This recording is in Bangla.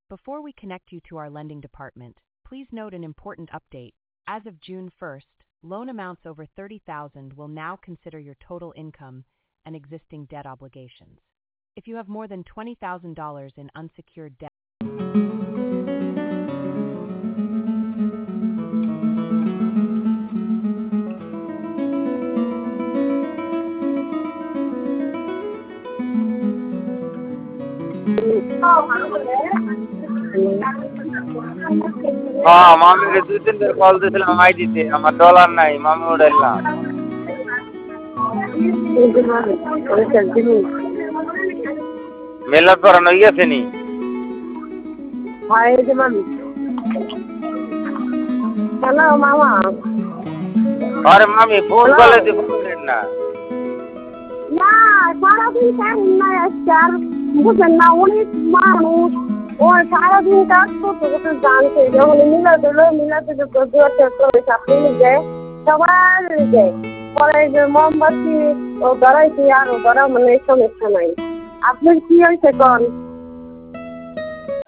Before we connect you to our lending department, please note an important update. As of June 1st, loan amounts over $30,000 will now consider your total income and existing debt obligations. If you have more than $20,000 in unsecured debt, হ্যাঁ মামিকে 2-3 বার কল দিয়েছিলাম আইডিতে আমার ডলার নাই মামি উড়াইলাম মেলার করানো গেছে নি হ্যালো মামা আরে মামি ফোন করলে দি ফোন করেন না না সারাদিন কাজ নাই আজকাল বুঝেন না অনেক মানুষ ও সারাদিন কাজ করতে করতে জানছে যখন মিলাতে চাকরি যায় সবার যায় পরে যে মোমবাতি ও ধরাইছি আর ধরা মানে সমস্যা নাই আপনার কি হয়েছে কন